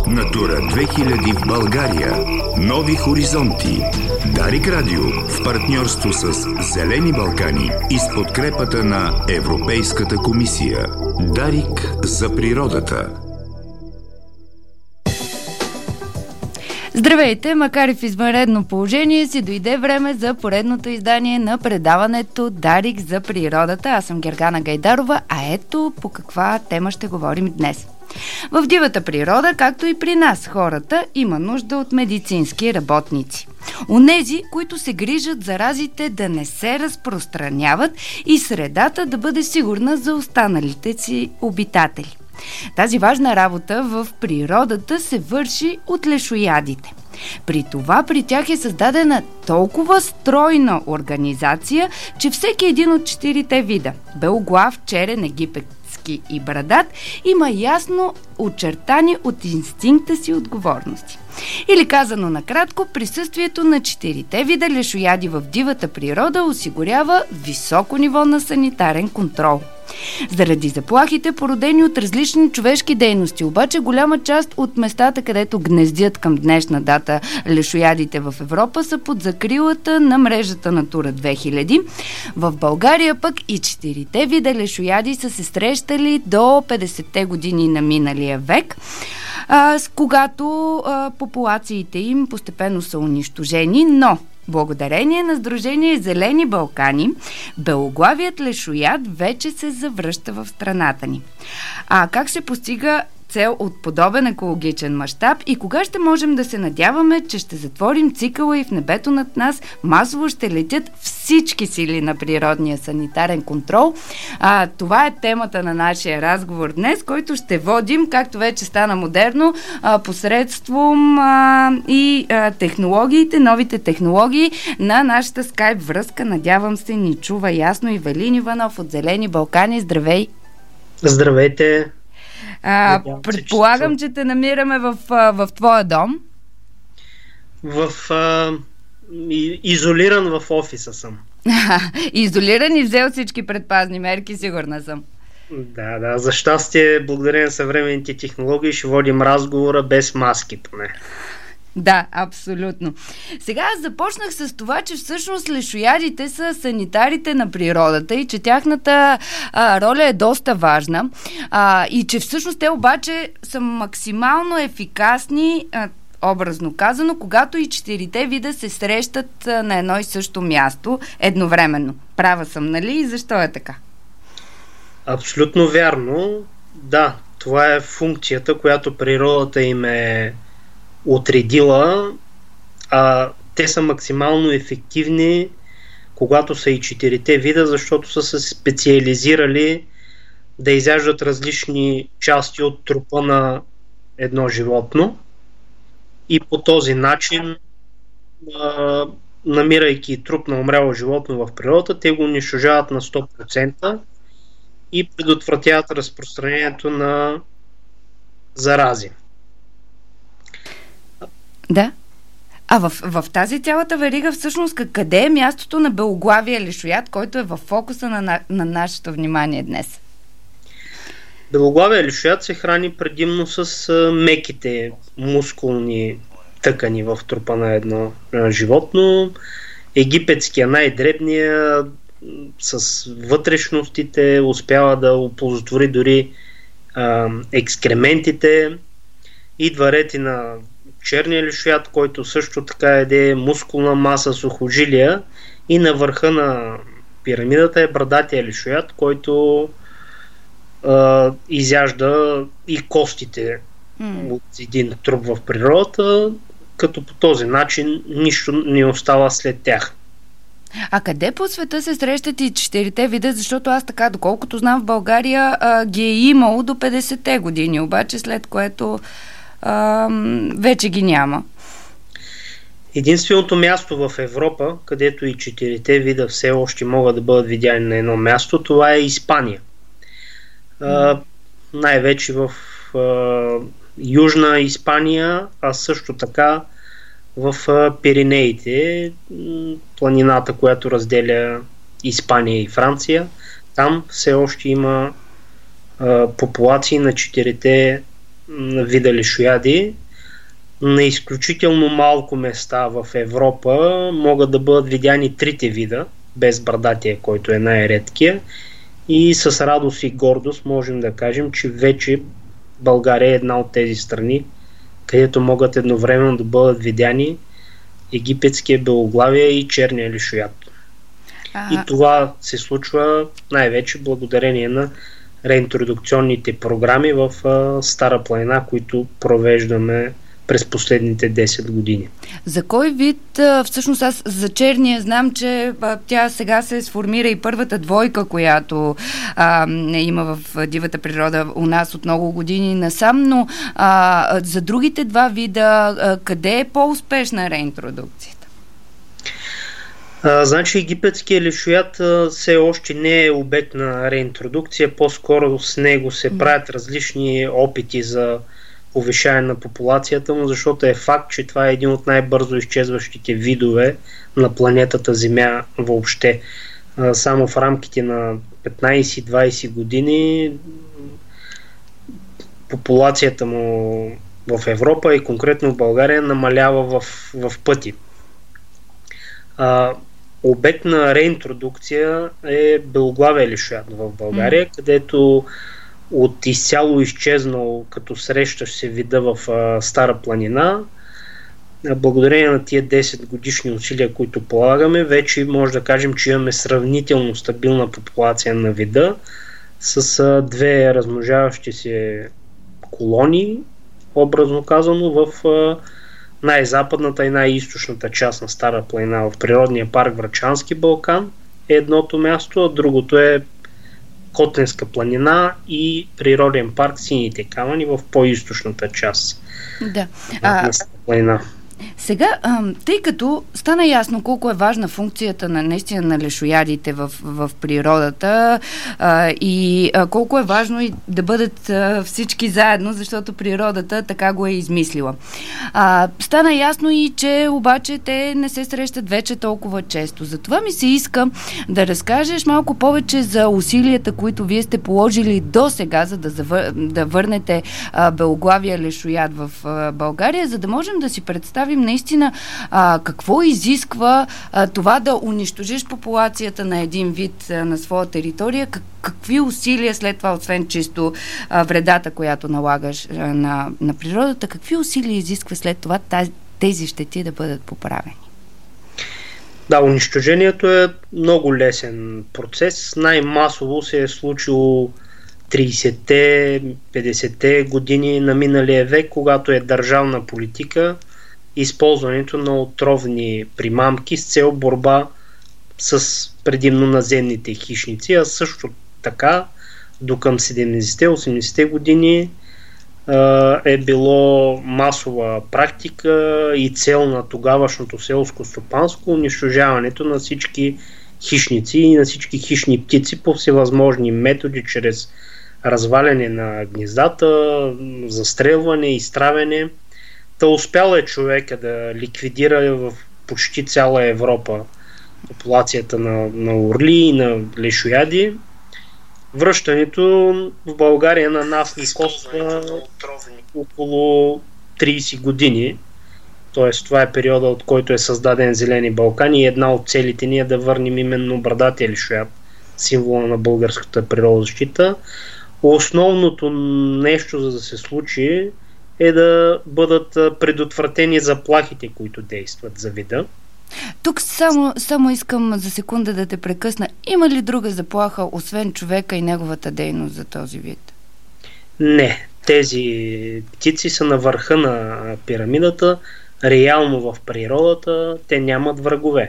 Натура 2000 в България. Нови хоризонти. Дарик Радио в партньорство с Зелени Балкани и с подкрепата на Европейската комисия. Дарик за природата. Здравейте! Макар и в извънредно положение, си дойде време за поредното издание на предаването Дарик за природата. Аз съм Гергана Гайдарова, а ето по каква тема ще говорим днес. В дивата природа, както и при нас, хората, има нужда от медицински работници. Онези, които се грижат заразите да не се разпространяват и средата да бъде сигурна за останалите си обитатели. Тази важна работа в природата се върши от лешоядите. При това при тях е създадена толкова стройна организация, че всеки един от 4 вида – белоглав, черен, египетски и брадат – има ясно очертани от инстинкта си отговорности. Или казано накратко, присъствието на 4 вида лешояди в дивата природа осигурява високо ниво на санитарен контрол. Заради заплахите, породени от различни човешки дейности, обаче голяма част от местата, където гнездят към днешна дата лешоядите в Европа, са под закрилата на мрежата Натура 2000. В България пък и 4 вида лешояди са се срещали до 50-те години на миналия век, с когато популациите им постепенно са унищожени, но благодарение на Сдружение Зелени Балкани, белоглавият лешояд вече се завръща в страната ни. А как се постига цел от подобен екологичен мащаб и кога ще можем да се надяваме, че ще затворим цикъла и в небето над нас масово ще летят всички сили на природния санитарен контрол? Това е темата на нашия разговор днес, който ще водим, както вече стана модерно, посредством технологиите, новите технологии на нашата скайп връзка. Надявам се, ни чува ясно и Велин Иванов от Зелени Балкани. Здравей! Здравейте! Предполагам, че те намираме в твоя дом. Изолиран в офиса съм. Изолиран и взел всички предпазни мерки, сигурна съм. Да. За щастие, благодарение на съвременните технологии, ще водим разговора без маски поне. Да, абсолютно. Сега аз започнах с това, че всъщност лешоядите са санитарите на природата и че тяхната роля е доста важна и че всъщност те обаче са максимално ефикасни, образно казано, когато и 4 вида се срещат на едно и също място едновременно. Права съм, нали? И защо е така? Абсолютно вярно. Да, това е функцията, която природата им е отредила. Те са максимално ефективни, когато са и 4 вида, защото са се специализирали да изяждат различни части от трупа на едно животно и по този начин, намирайки труп на умряло животно в природата, те го унищожават на 100% и предотвратяват разпространението на зарази. Да. А в тази цялата верига всъщност къде е мястото на белоглавия лешояд, който е в фокуса на нашето внимание днес? Белоглавия лешояд се храни предимно с меките мускулни тъкани в трупа на едно животно. Египетския, най-дребния, с вътрешностите, успява да оползотвори дори екскрементите. Идва ред и на черния лешояд, който също така еде мускулна маса, сухожилия, и на върха на пирамидата е брадатия лешояд, който изяжда и костите от един труп в природата, като по този начин нищо не остава след тях. А къде по света се срещат и 4 вида? Защото аз така, доколкото знам, в България ги е имало до 50-те години, обаче след което вече ги няма. Единственото място в Европа, където и 4 вида все още могат да бъдат видяни на едно място, това е Испания. Най-вече в Южна Испания, а също така в Пиренеите, планината, която разделя Испания и Франция. Там все още има популации на 4 вида лешояди. На изключително малко места в Европа могат да бъдат видяни трите вида, без брадатия, който е най-редкия. И с радост и гордост можем да кажем, че вече България е една от тези страни, където могат едновременно да бъдат видяни египетския белоглавия и черния лешояд. И това се случва най-вече благодарение на реинтродукционните програми в Стара планина, които провеждаме през последните 10 години. За кой вид, всъщност аз за черния знам, че тя сега се сформира и първата двойка, която има в дивата природа у нас от много години насам, но за другите два вида, къде е по-успешна реинтродукцията? Значи египетският лешояд все още не е обект на реинтродукция, по-скоро с него се правят различни опити за повишаване на популацията му, защото е факт, че това е един от най-бързо изчезващите видове на планетата Земя въобще. Само в рамките на 15-20 години популацията му в Европа и конкретно в България намалява в пъти. Обект на реинтродукция е белоглавия лешояд в България, където от изцяло изчезнал като срещащ се вида в Стара планина, благодарение на тия 10 годишни усилия, които полагаме, вече може да кажем, че имаме сравнително стабилна популация на вида с две размножаващи се колонии, образно казано, в най-западната и най-източната част на Стара планина. В природния парк Врачански Балкан е едното място, а другото е Котленска планина и природен парк Сините камъни в по-източната част на Стара планина. Сега, тъй като стана ясно колко е важна функцията наистина на лешоядите в природата и колко е важно и да бъдат всички заедно, защото природата така го е измислила. Стана ясно и, че обаче те не се срещат вече толкова често. Затова ми се иска да разкажеш малко повече за усилията, които вие сте положили до сега, за да върнете белоглавия лешояд в България, за да можем да си представим наистина какво изисква това да унищожиш популацията на един вид на своя територия, какви усилия след това, освен чисто вредата, която налагаш на природата, какви усилия изисква след това тези щети да бъдат поправени? Да, унищожението е много лесен процес. Най-масово се е случило 30-те, 50-те години на миналия век, когато е държавна политика използването на отровни примамки с цел борба с предимно наземните хищници, а също така до към 70-80-те години е било масова практика и цел на тогавашното селско стопанско унищожаването на всички хищници и на всички хищни птици по всевъзможни методи, чрез разваляне на гнездата, застрелване, изтравяне. Та успял е човека да ликвидира в почти цяла Европа популацията на орли и на лешояди. Връщането в България на нас ни коства около 30 години. Тоест това е периода, от който е създаден Зелени Балкан, и една от целите ни е да върнем именно брадатия лешояд, символа на българската природозащита. Основното нещо, за да се случи, е да бъдат предотвратени заплахите, които действат за вида. Тук само искам за секунда да те прекъсна. Има ли друга заплаха, освен човека и неговата дейност за този вид? Не. Тези птици са на върха на пирамидата. Реално в природата те нямат врагове.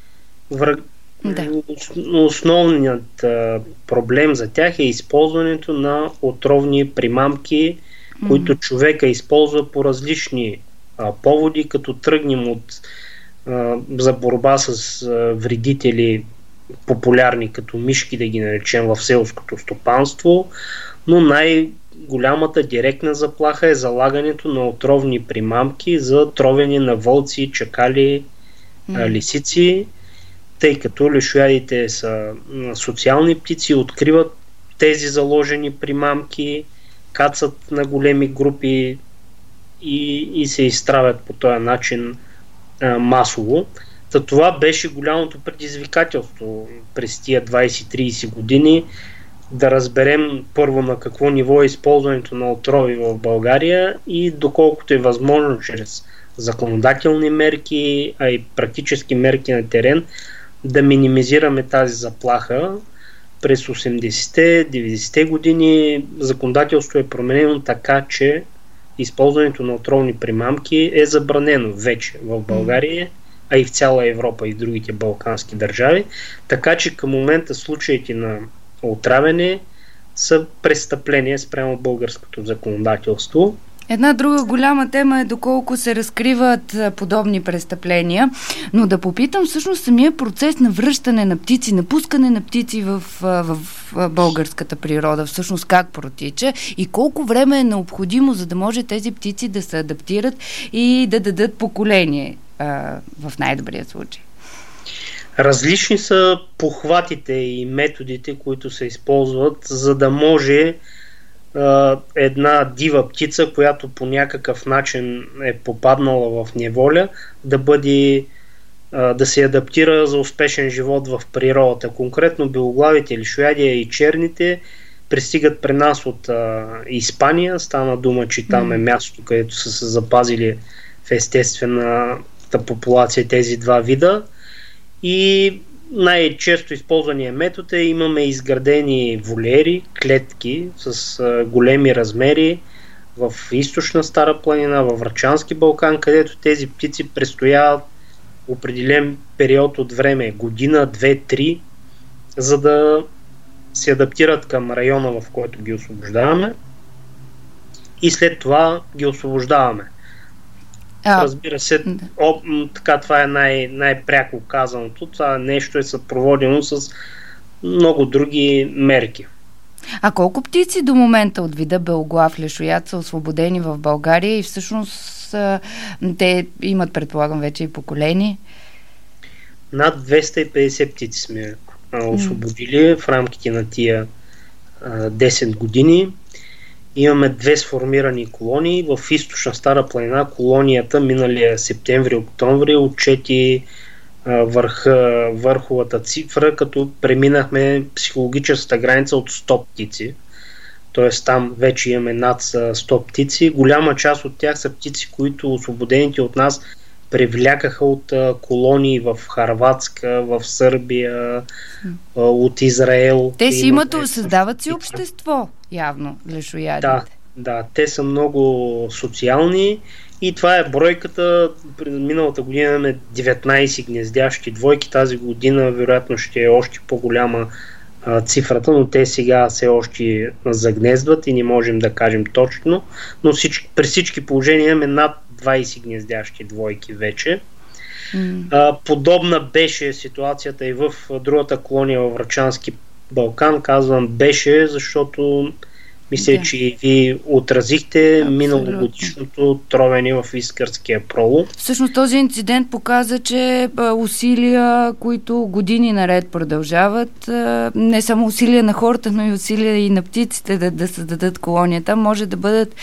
Основният проблем за тях е използването на отровни примамки, които човека използва по различни поводи, като тръгнем за борба с вредители, популярни като мишки, да ги наречем, в селското стопанство, но най-голямата директна заплаха е залагането на отровни примамки за тровене на вълци, чакали, лисици, тъй като лешоядите са социални птици, откриват тези заложени примамки кацат на големи групи и се изтравят по този начин масово. Това беше голямото предизвикателство през тия 20-30 години, да разберем първо на какво ниво е използването на отрови в България и доколкото е възможно чрез законодателни мерки, а и практически мерки на терен, да минимизираме тази заплаха. През 80-те, 90-те години законодателство е променено така, че използването на отровни примамки е забранено вече в България, а и в цяла Европа и в другите балкански държави. Така че към момента случаите на отравяне са престъпления спрямо българското законодателство. Една друга голяма тема е доколко се разкриват подобни престъпления, но да попитам всъщност самия процес на връщане на птици, напускане на птици в българската природа, всъщност как протича и колко време е необходимо, за да може тези птици да се адаптират и да дадат поколение в най-добрия случай. Различни са похватите и методите, които се използват, за да може една дива птица, която по някакъв начин е попаднала в неволя, да се адаптира за успешен живот в природата. Конкретно белоглавите лишоядия и черните пристигат при нас от Испания. Стана дума, че там е място, където са се запазили в естествената популация тези два вида. И най-често използвания метод е, имаме изградени волери, клетки с големи размери в източна Стара планина, във Врачански Балкан, където тези птици престояват определен период от време, година, 2-3, за да се адаптират към района, в който ги освобождаваме и след това ги освобождаваме. Разбира се, така това е най-пряко казаното. Това нещо е съпроводено с много други мерки. А колко птици до момента от вида белоглав лешояд са освободени в България и всъщност те имат, предполагам, вече и поколение? Над 250 птици сме освободили в рамките на тия 10 години. Имаме 2 сформирани колонии. В източна Стара планина колонията миналия септември-октомври отчети върховата цифра, като преминахме психологическата граница от 100 птици. Тоест там вече имаме над 100 птици. Голяма част от тях са птици, които освободените от нас привлякаха от колонии в Хърватска, в Сърбия, от Израел. Те си създават си общество, явно, лешоядите. Да, те са много социални и това е бройката. Миналата година имаме 19 гнездящи двойки, тази година вероятно ще е още по-голяма цифрата, но те сега все още загнездват и не можем да кажем точно, но при всички положения имаме над 20 гнездящи двойки вече. Подобна беше ситуацията и в другата колония във Врачански Балкан. Казвам беше, защото мисля, че и ви отразихте миналогодишното тровене в Искърския пролов. Всъщност този инцидент показа, че усилия, които години наред продължават, не само усилия на хората, но и усилия и на птиците да създадат колонията, може да бъдат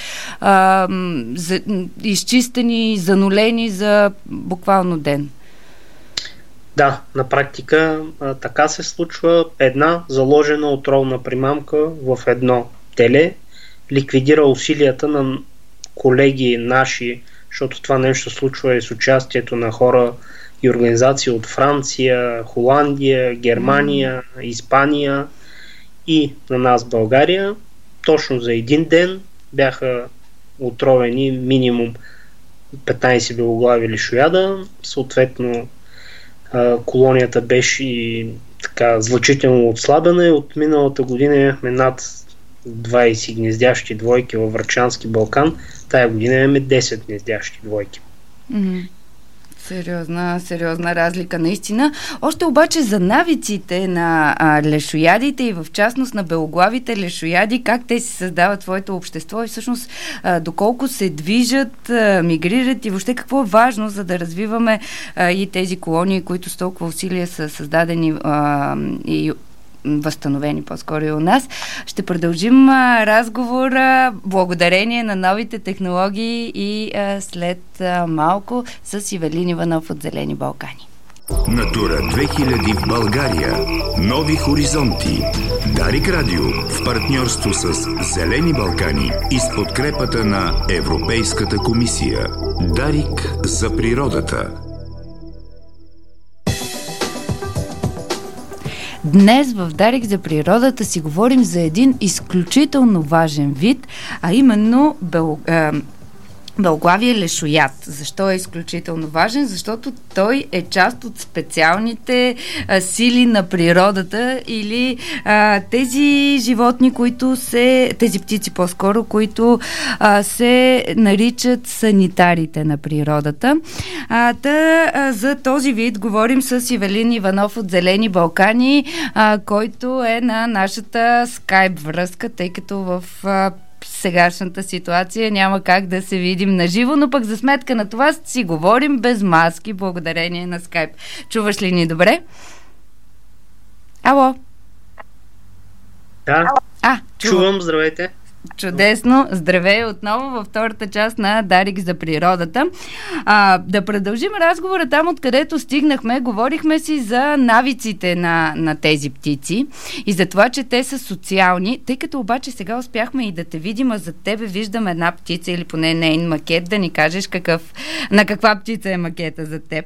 изчистени, занулени за буквално ден. Да, на практика така се случва. Една заложена отровна примамка в едно теле ликвидира усилията на колеги наши, защото това нещо случва и с участието на хора и организации от Франция, Холандия, Германия, Испания и на нас България. Точно за един ден бяха отровени минимум 15 белоглави лишояда. Съответно колонията беше и така значително отслабена и от миналата година имахме над 20 гнездящи двойки във Врачански Балкан. Тая година имаме 10 гнездящи двойки. Сериозна разлика, наистина. Още обаче за навиците на лешоядите и в частност на белоглавите лешояди, как те си създават своето общество и всъщност доколко се движат, мигрират и въобще какво е важно, за да развиваме и тези колонии, които с толкова усилия са създадени и възстановени по-скоро и у нас. Ще продължим разговора благодарение на новите технологии и след малко с Ивелин Иванов от Зелени Балкани. Натура 2000 в България. Нови хоризонти. Дарик Радио в партньорство с Зелени Балкани и с подкрепата на Европейската комисия. Дарик за природата. Днес в Дарик за природата си говорим за един изключително важен вид, а именно белоглавия лешояд. Защо е изключително важен? Защото той е част от специалните сили на природата или тези животни, тези птици по-скоро, които се наричат санитарите на природата. За този вид говорим с Ивелин Иванов от Зелени Балкани, който е на нашата скайп връзка, тъй като в сегашната ситуация няма как да се видим наживо, но пък за сметка на това си говорим без маски, благодарение на скайп. Чуваш ли ни добре? Ало? Да. Чувам, здравейте. Чудесно! Здравей отново във втората част на Дарик за природата. Да продължим разговора там, откъдето стигнахме. Говорихме си за навиците на тези птици и за това, че те са социални, тъй като обаче сега успяхме и да те видим, а за тебе виждам една птица или поне нейн макет, да ни кажеш на каква птица е макета за теб.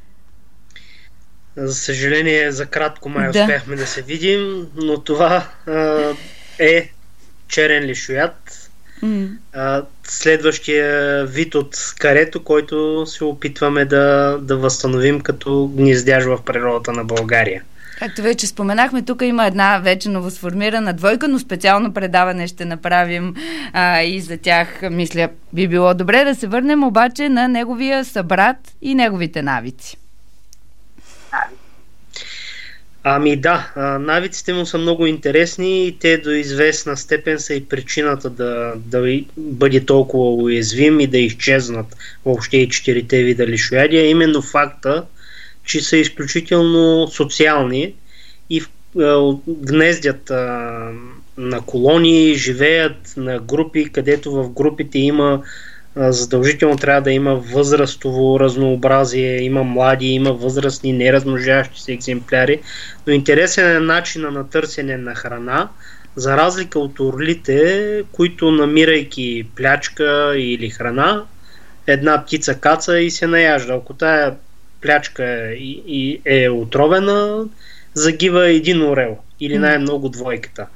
За съжаление, за кратко успяхме да се видим, но това е черен лешояд. Следващия вид от карето, който се опитваме да възстановим като гнездяж в природата на България. Както вече споменахме, тук има една вече новосформирана двойка, но специално предаване ще направим и за тях, мисля, би било добре да се върнем обаче на неговия събрат и неговите навици. Навиците му са много интересни и те до известна степен са и причината да бъде толкова уязвим и да изчезнат въобще и 4 вида лешояди, именно факта, че са изключително социални и гнездят на колонии, живеят на групи, където в групите има задължително трябва да има възрастово разнообразие, има млади, има възрастни, неразмножаващи се екземпляри, но интересен е начинът на търсене на храна, за разлика от орлите, които намирайки плячка или храна, една птица каца и се наяжда. Ако тая плячка е отровена, загива един орел или най-много двойката.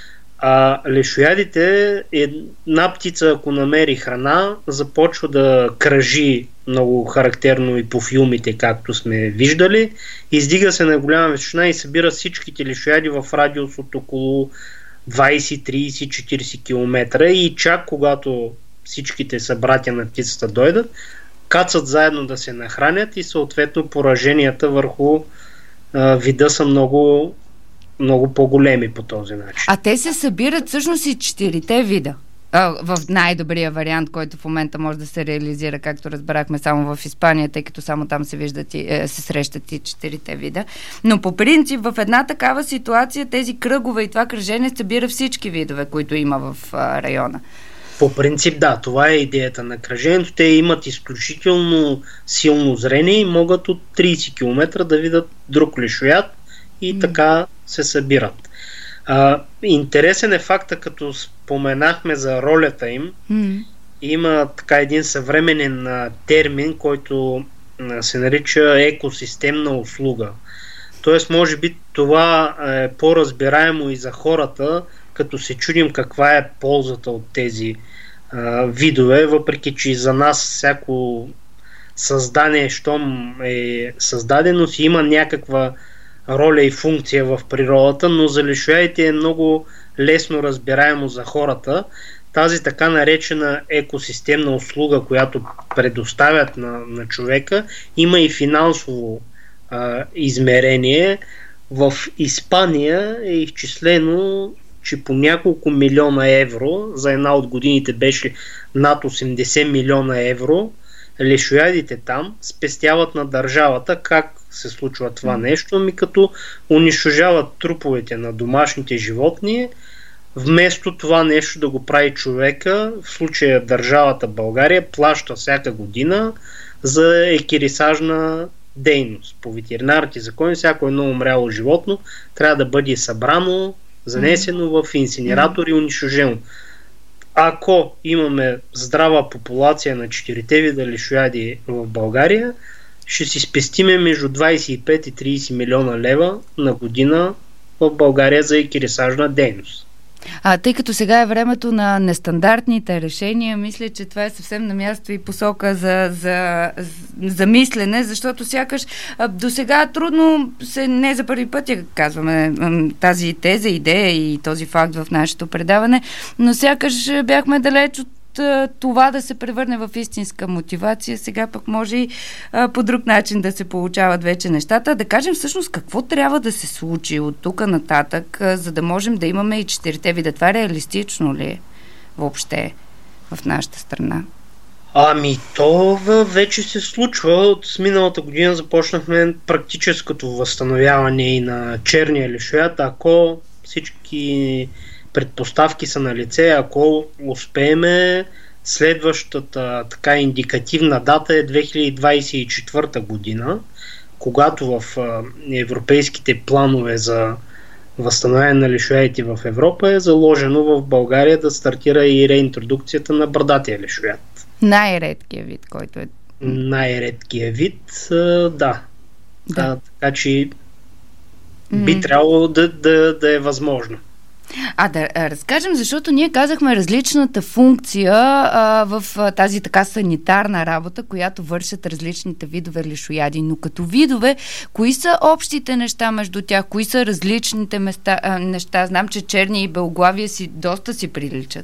Лешоядите, една птица, ако намери храна, започва да кръжи много характерно и по филмите, както сме виждали. Издига се на голяма височина и събира всичките лешояди в радиус от около 20, 30, 40 км. И чак когато всичките събратя на птицата дойдат, кацат заедно да се нахранят и съответно пораженията върху вида са много по-големи по този начин. А те се събират всъщност и 4 вида. В най-добрия вариант, който в момента може да се реализира, както разбрахме, само в Испания, тъй като само там се виждат се срещат и 4 вида. Но по принцип в една такава ситуация тези кръгове и това кръжение събира всички видове, които има в района. По принцип, да, това е идеята на кръжението. Те имат изключително силно зрение и могат от 30 км да видят друг лешояд и така се събират. Интересен е факта, като споменахме за ролята им, има така един съвременен термин, който се нарича екосистемна услуга. Тоест, може би това е по-разбираемо и за хората, като се чудим каква е ползата от тези видове, въпреки че за нас всяко създание, щом е създадено, си има някаква роля и функция в природата, но за лешоядите е много лесно разбираемо за хората. Тази така наречена екосистемна услуга, която предоставят на човека, има и финансово измерение. В Испания е изчислено, че по няколко милиона евро, за една от годините беше над 80 милиона евро, лешоядите там спестяват на държавата, как се случва това нещо? Ами като унищожават труповете на домашните животни, вместо това нещо да го прави човека, в случая държавата България плаща всяка година за екирисажна дейност. По ветеринарните закони всяко едно умряло животно трябва да бъде събрано, занесено в инсинератор и унищожено. Ако имаме здрава популация на 4 вида лешояди в България, ще си спестиме между 25 и 30 милиона лева на година в България за екирисажна дейност. Тъй като сега е времето на нестандартните решения, мисля, че това е съвсем на място и посока за мислене, защото сякаш до сега трудно не за първи път я казваме тази теза, идея и този факт в нашето предаване, но сякаш бяхме далеч от това да се превърне в истинска мотивация. Сега пък може и по друг начин да се получават вече нещата. Да кажем всъщност какво трябва да се случи от тук нататък, за да можем да имаме и 4 вида. Това реалистично ли е въобще в нашата страна? Ами то вече се случва. От миналата година започнахме практическото възстановяване и на черния лешояд. Ако всички предпоставки са на лице, ако успееме, следващата така индикативна дата е 2024 година, когато в европейските планове за възстановяване на лешоядите в Европа е заложено в България да стартира и реинтродукцията на брадатия лешояд. Най-редкият вид, който е. Най-редкият вид, да. Така че би трябвало да е възможно. Да разкажем, защото ние казахме различната функция в тази така санитарна работа, която вършат различните видове лешояди. Но като видове, кои са общите неща между тях? Кои са различните неща? Знам, че черни и белоглавия доста си приличат.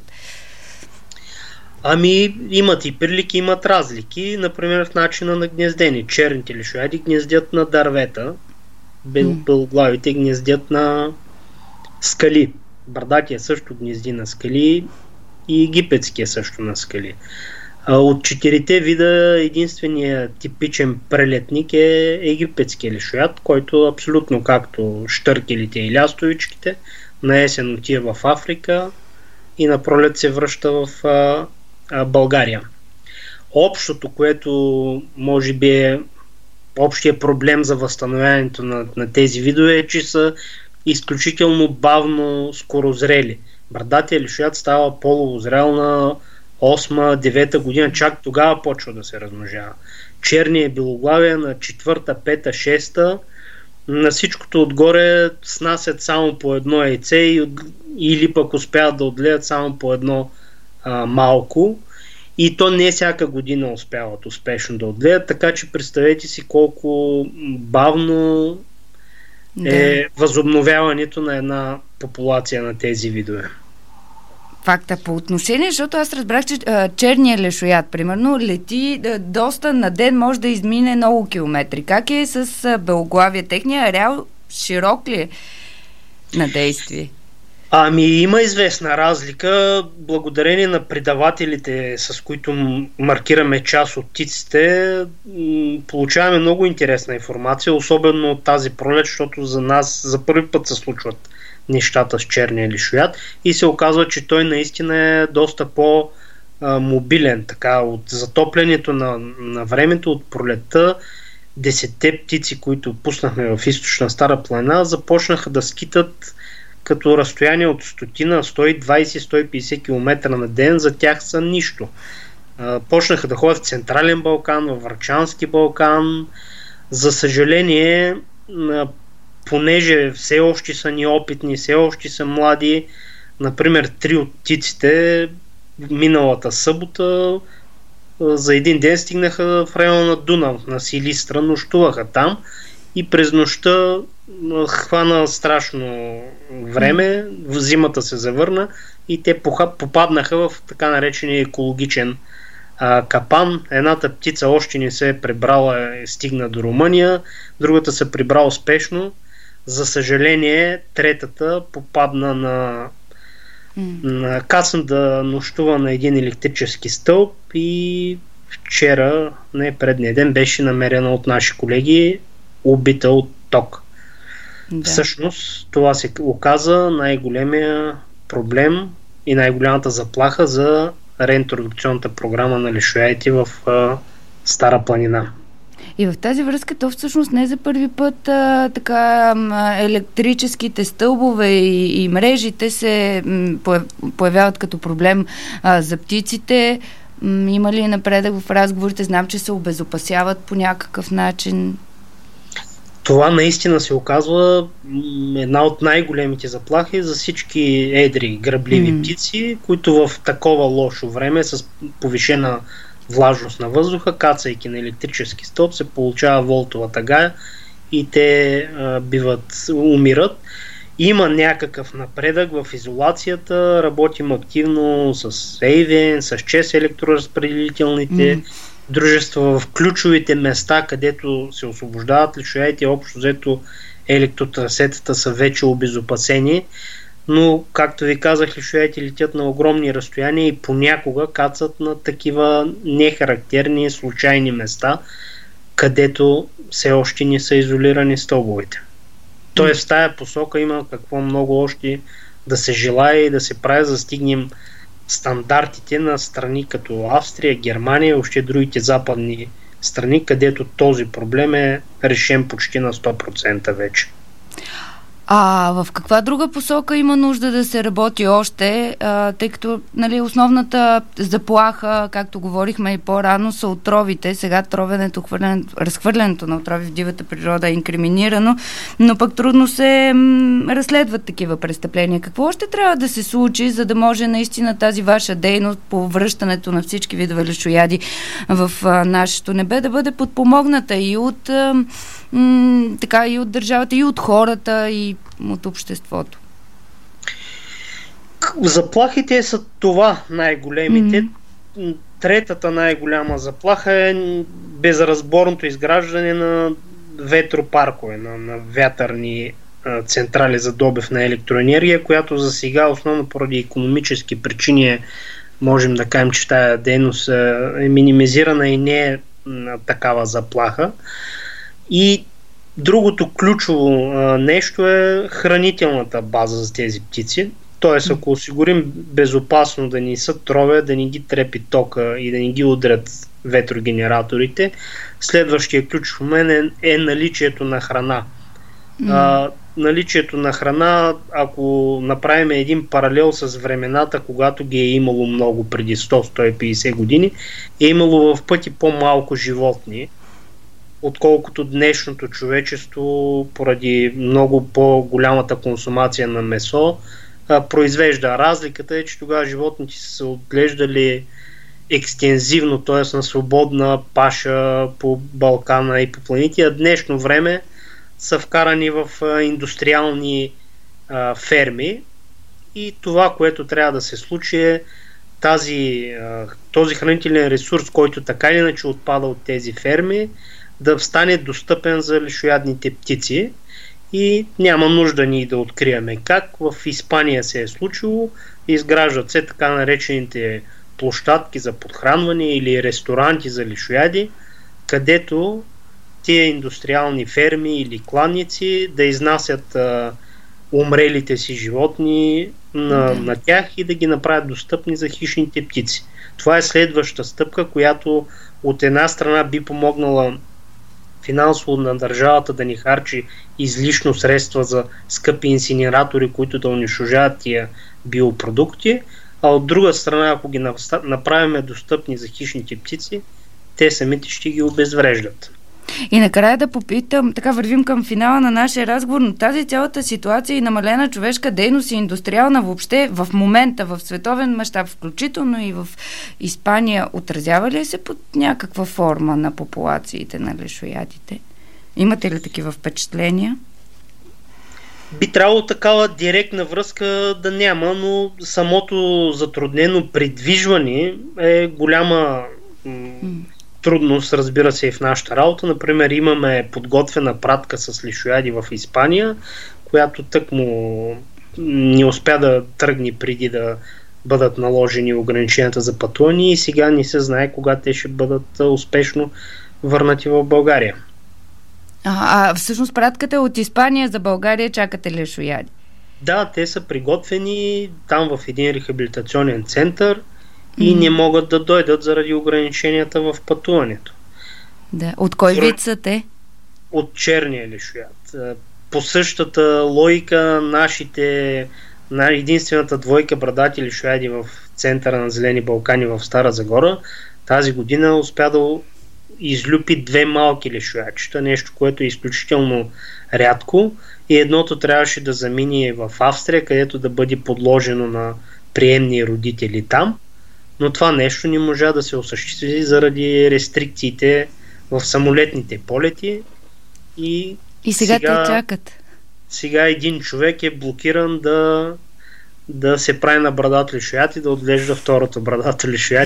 Ами, имат и прилики, имат разлики. Например, в начина на гнездени. Черните лешояди гнездят на дървета, белоглавите гнездят на скали. Брадатия също гнезди на скали и египетския също на скали. От 4 вида единственият типичен прелетник е египетския лешояд, който абсолютно както щъркелите и лястовичките, на есен отива в Африка и на пролет се връща в България. Общото, което може би е общия проблем за възстановяването на тези видове е, че са изключително бавно скорозрели. Брадатия лешояд става половозрел на 8-9 година, чак тогава почва да се размножава. Черния белоглавия на 4-та, 5-та, 6-та, на всичкото отгоре снасят само по едно яйце или пък успяват да отлеят само по едно малко. И то не всяка година успяват успешно да отлеят, така че представете си колко бавно е възобновяването на една популация на тези видове. Факта по отношение, защото аз разбрах, че черният лешояд, примерно, лети доста на ден, може да измине много километри. Как е с белоглавия? Техният ареал широк ли е на действие? Ами има известна разлика. Благодарение на предавателите, с които маркираме част от птиците, получаваме много интересна информация, особено от тази пролет, защото за нас за първи път се случват нещата с черния лешояд и се оказва, че той наистина е доста по-мобилен. Така, от затоплянето на времето, от пролетта, 10 птици, които пуснахме в източна Стара планина, започнаха да скитат като разстояние от 120-150 км на ден, за тях са нищо. Почнаха да ходят в Централен Балкан, в Врачански Балкан. За съжаление, понеже все още са неопитни, все още са млади, например 3 от птиците миналата събота за един ден стигнаха в района на Дунав, на Силистра, нощуваха там и през нощта хвана страшно време, зимата се завърна и те попаднаха в така наречения екологичен капан. Едната птица още не се е прибрала, стигна до Румъния, другата се прибра успешно. За съжаление, третата попадна на кацна да нощува на един електрически стълб и вчера, не предния ден, беше намерена от наши колеги убита от ток. Да. Всъщност това се оказа най-големия проблем и най-голямата заплаха за реинтродукционната програма на лишоядите в Стара планина. И в тази връзка то всъщност не за първи път така електрическите стълбове и мрежите се появяват като проблем за птиците. Има ли напредък в разговорите? Знам, че се обезопасяват по някакъв начин. Това наистина се оказва една от най-големите заплахи за всички едри, грабливи птици, които в такова лошо време с повишена влажност на въздуха, кацайки на електрически стълб, се получава волтова тъга и те умират. Има някакъв напредък в изолацията, работим активно с AVN, с ЧЕС електроразпределителните дружества в ключовите места, където се освобождават лишоядите. Общо взето електротрасетата са вече обезопасени, но, както ви казах, лишоядите летят на огромни разстояния и понякога кацат на такива нехарактерни, случайни места, където все още не са изолирани стълбовете. Тоест в тая посока има какво много още да се желае и да се прави, за да стигнем стандартите на страни като Австрия, Германия и още другите западни страни, където този проблем е решен почти на 100% вече. А в каква друга посока има нужда да се работи още, тъй като основната заплаха, както говорихме и по-рано, са отровите. Сега тровенето, разхвърлянето на отрови в дивата природа е инкриминирано, но пък трудно се разследват такива престъпления. Какво още трябва да се случи, за да може наистина тази ваша дейност по връщането на всички видове лишояди в нашето небе да бъде подпомогната и от и от държавата, и от хората, и от обществото? Заплахите са това най-големите. Третата най-голяма заплаха е безразборното изграждане на ветропаркове, на вятърни централи за добив на електроенергия, която за сега, основно поради икономически причини, можем да кажем, че тая дейност е минимизирана и не е такава заплаха. И другото ключово нещо е хранителната база за тези птици. Тоест, ако осигурим безопасно да ни са трове, да ни ги трепи тока и да ни ги удрят ветрогенераторите, следващия ключов момент е наличието на храна. Наличието на храна, ако направим един паралел с времената, когато ги е имало много преди 100-150 години, е имало в пъти по-малко животни, отколкото днешното човечество, поради много по-голямата консумация на месо, произвежда. Разликата е, че тогава животните са се отглеждали екстензивно, т.е. на свободна паша по Балкана и по планети, а днешно време са вкарани в индустриални ферми и това, което трябва да се случи, е този хранителен ресурс, който така или иначе отпада от тези ферми, да стане достъпен за лишоядните птици и няма нужда ние да откриваме как. В Испания се е случило, изграждат се така наречените площадки за подхранване или ресторанти за лишояди, където тия индустриални ферми или кланници да изнасят умрелите си животни на тях и да ги направят достъпни за хищните птици. Това е следваща стъпка, която от една страна би помогнала финансово на държавата да ни харчи излишно средства за скъпи инсинератори, които да унищожават тия биопродукти, а от друга страна, ако ги направим достъпни за хищните птици, те самите ще ги обезвреждат. И накрая да попитам, така вървим към финала на нашия разговор, но тази цялата ситуация и намалена човешка дейност и индустриална въобще в момента, в световен мащаб, включително и в Испания, отразява ли се под някаква форма на популациите на лишоядите? Имате ли такива впечатления? Би трябвало такава директна връзка да няма, но самото затруднено придвижване е голяма трудност, разбира се, и в нашата работа. Например, имаме подготвена пратка с лишояди в Испания, която тъкмо не успя да тръгне преди да бъдат наложени ограниченията за пътуване и сега не се знае кога те ще бъдат успешно върнати в България. Всъщност пратката от Испания за България чакате лешояди? Да, те са приготвени там в един рехабилитационен център и не могат да дойдат заради ограниченията в пътуването. Да. От кой вид са те? От черния лешояд. По същата логика единствената двойка брадати лешояди в центъра на Зелени Балкани в Стара Загора тази година успя да излюпи 2 малки лешоядчета, нещо, което е изключително рядко, и едното трябваше да замине в Австрия, където да бъде подложено на приемни родители там, но това нещо не можа да се осъществи заради рестрикциите в самолетните полети и сега те чакат. Сега един човек е блокиран да се прави на брадат лешояд и да отглежда второто брадато лешояд,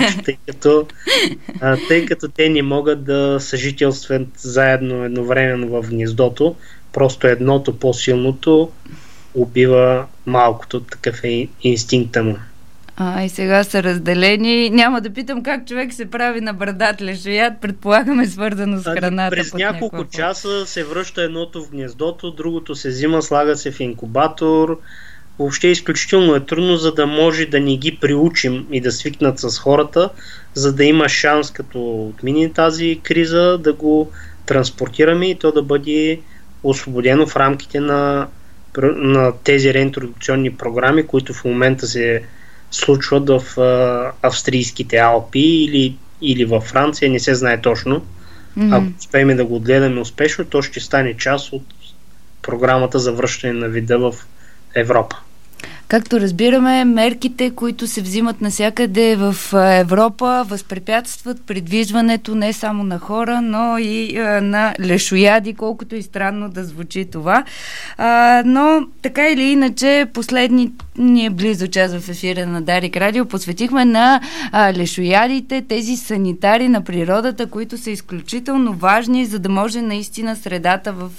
тъй като те не могат да съжителстват заедно едновременно в гнездото. Просто едното, по-силното, убива малкото, такъв е инстинкта му. И сега са разделени. Няма да питам как човек се прави на брадат лешояд, предполагаме свързано с храната. През няколко часа се връща едното в гнездото, другото се взима, слага се в инкубатор. Въобще изключително е трудно, за да може да ни ги приучим и да свикнат с хората, за да има шанс, като отмине тази криза, да го транспортираме и то да бъде освободено в рамките на тези реинтродукционни програми, които в момента се случват в австрийските Алпи или във Франция, не се знае точно. Ако успеем да го отгледаме успешно, то ще стане част от програмата за връщане на вида в Европа. Както разбираме, мерките, които се взимат навсякъде в Европа, възпрепятстват придвижването не само на хора, но и на лешояди, колкото и странно да звучи това. Но така или иначе, последния близо час в ефира на Дарик Радио посветихме на лешоядите, тези санитари на природата, които са изключително важни, за да може наистина средата, в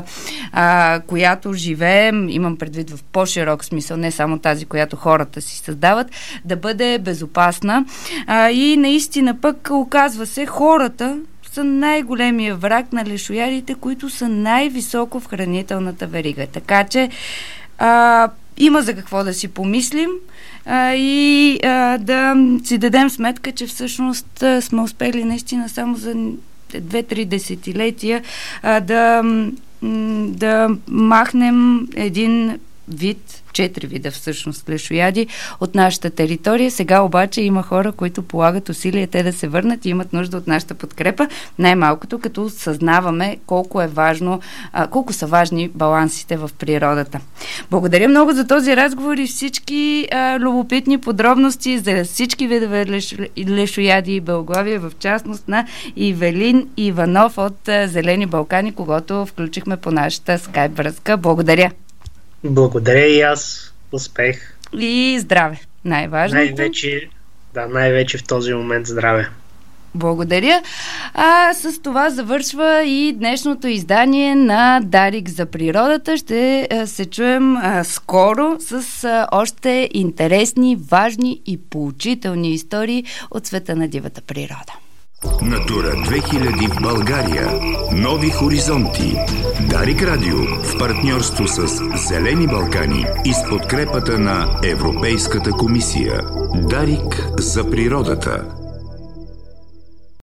която живеем, имам предвид в по-широк смисъл, не само тази, която хората си създават, да бъде безопасна. И наистина пък оказва се, хората са най-големия враг на лешоядите, които са най-високо в хранителната верига. Така че има за какво да си помислим и да си дадем сметка, че всъщност сме успели наистина само за 2-3 десетилетия да махнем един вид, 4 вида всъщност лешояди от нашата територия. Сега обаче има хора, които полагат усилия те да се върнат и имат нужда от нашата подкрепа, най-малкото като съзнаваме колко са важни балансите в природата. Благодаря много за този разговор и всички любопитни подробности за всички видове лешояди и белоглавия, в частност на Ивелин Иванов от Зелени Балкани, когото включихме по нашата скайп връзка. Благодаря. Благодаря и аз. Успех. И здраве. Най-важното. Най-вече в този момент здраве. Благодаря. С това завършва и днешното издание на Дарик за природата. Ще се чуем скоро с още интересни, важни и поучителни истории от света на дивата природа. Натура 2000 в България. Нови хоризонти. Дарик Радио в партньорство с Зелени Балкани и с подкрепата на Европейската комисия. Дарик за природата.